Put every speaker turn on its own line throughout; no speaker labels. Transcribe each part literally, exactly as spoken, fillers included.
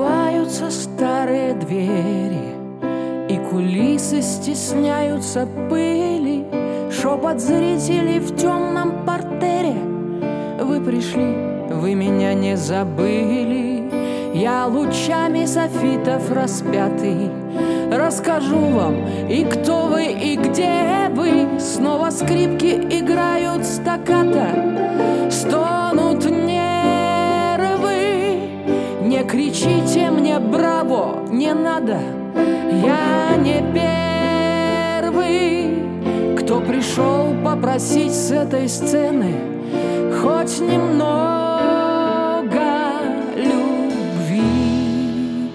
Закрываются старые двери, и кулисы стесняются пыли. Шепот зрителей в темном партере: вы пришли, вы меня не забыли. Я лучами софитов распятый расскажу вам, и кто вы, и где вы. Снова скрипки играют стаккато, стонут нервы. Не кричите мне браво, не надо, я не первый, кто пришел попросить с этой сцены хоть немного любви.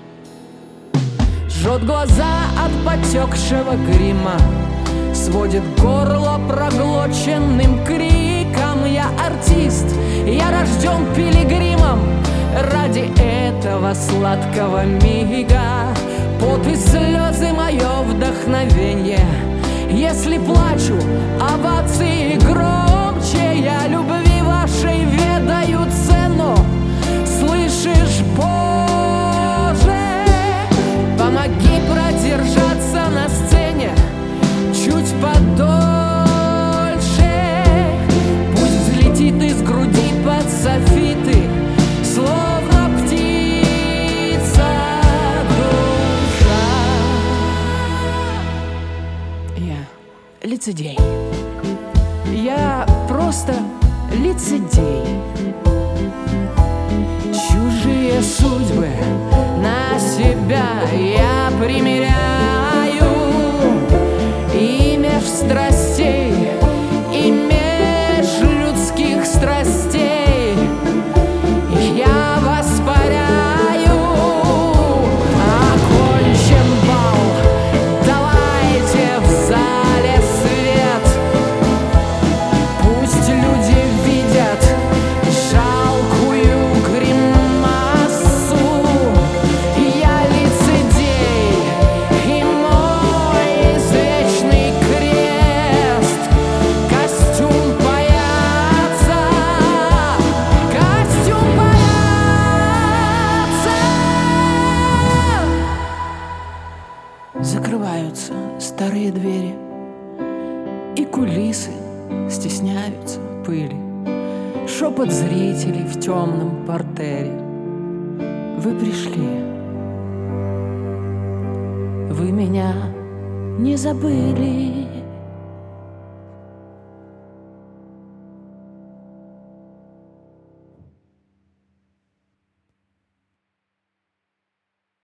Жжет глаза от потекшего грима, сводит горло проглоченным криком. Я артист, я рожден пилигримом ради этого сладкого мига. Пот и слезы — мое вдохновение. Если плачу, овации громче. Я любви вашей ведаю цену. Слышишь, Боже, помоги продержаться на сцене чуть подольше. Пусть взлетит из груди под софиты, словно птица душа. Я лицедей. Я просто лицедей. Чужие судьбы на себя я примеряю, и меж страстей, и меж людских страстей я воспаряю. Окончен бал, давайте в зале свет. Пусть люди видят жалкую гримасу. Я лицедей, и мой извечный крест — костюм паяца, костюм паяца. Закрываются старые двери, и кулисы стесняются пыли. Шепот зрителей в темном партере: вы пришли, вы меня не забыли.